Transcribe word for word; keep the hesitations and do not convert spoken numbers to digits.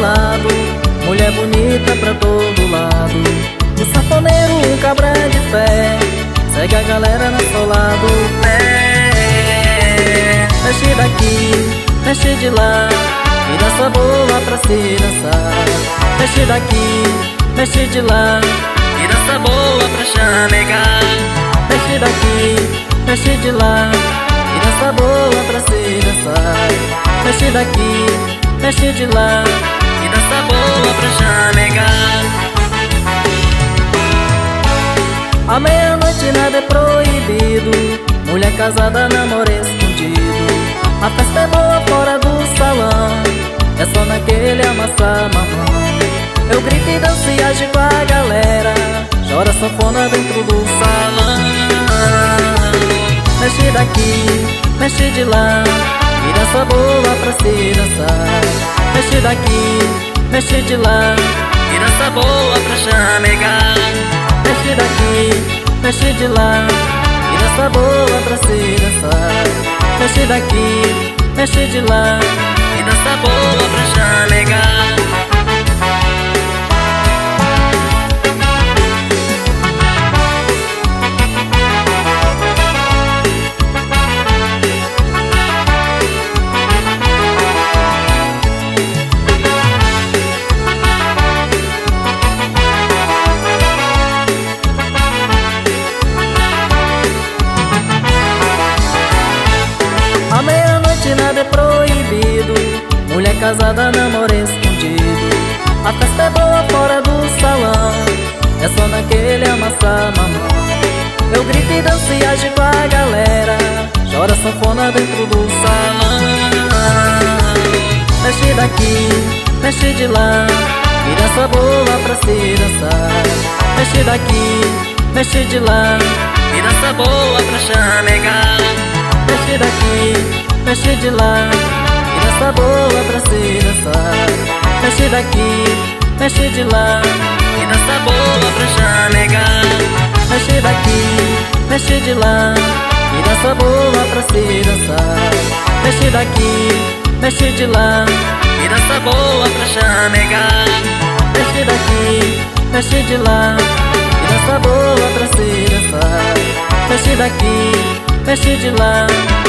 lado, mulher bonita pra todo lado. O sanfoneiro, um cabra de pé, segue a galera no seu lado. É, mexe daqui, mexe de lá, e dança boa pra se dançar. Mexe daqui, mexe de lá, e dança boa pra chamegar. Mexe daqui, mexe de lá, e dança boa pra se dançar. Mexe daqui, mexe de lá, e dança boa pra chamegar. À meia-noite nada é proibido, mulher casada namora escondido. A festa é boa fora do salão, é só naquele amassar mamão. Eu grito e danço e age com a galera, chora sanfona dentro do salão. Mexe daqui, mexe de lá, e dança boa pra se dançar. Mexe daqui, mexe de lá, e dança boa pra chamegar. Mexe daqui, mexe de lá, e dança boa pra se dançar. Mexe daqui, mexe de lá, e dança boa pra chamegar. À meia-noite nada é proibido, mulher casada namora escondido. A festa é boa fora do salão, é só naquele amassar mamão. Eu grito e danço e age com a galera, chora sanfona dentro do salão. Mexe daqui, mexe de lá, e dança boa pra se dançar. Mexe daqui, mexe de lá, e dança boa pra chamegar. Mexe daqui, mexe de lá, e dança boa pra se dançar. Mexe daqui, mexe de lá, e dança boa pra chamegar. Mexe daqui, mexe de lá, e dança boa pra se dançar. Mexe daqui, mexe de lá, e dança boa pra chamegar. Mexe daqui, mexe de lá, e dança boa pra se dançar. Mexe daqui, mexe de lá,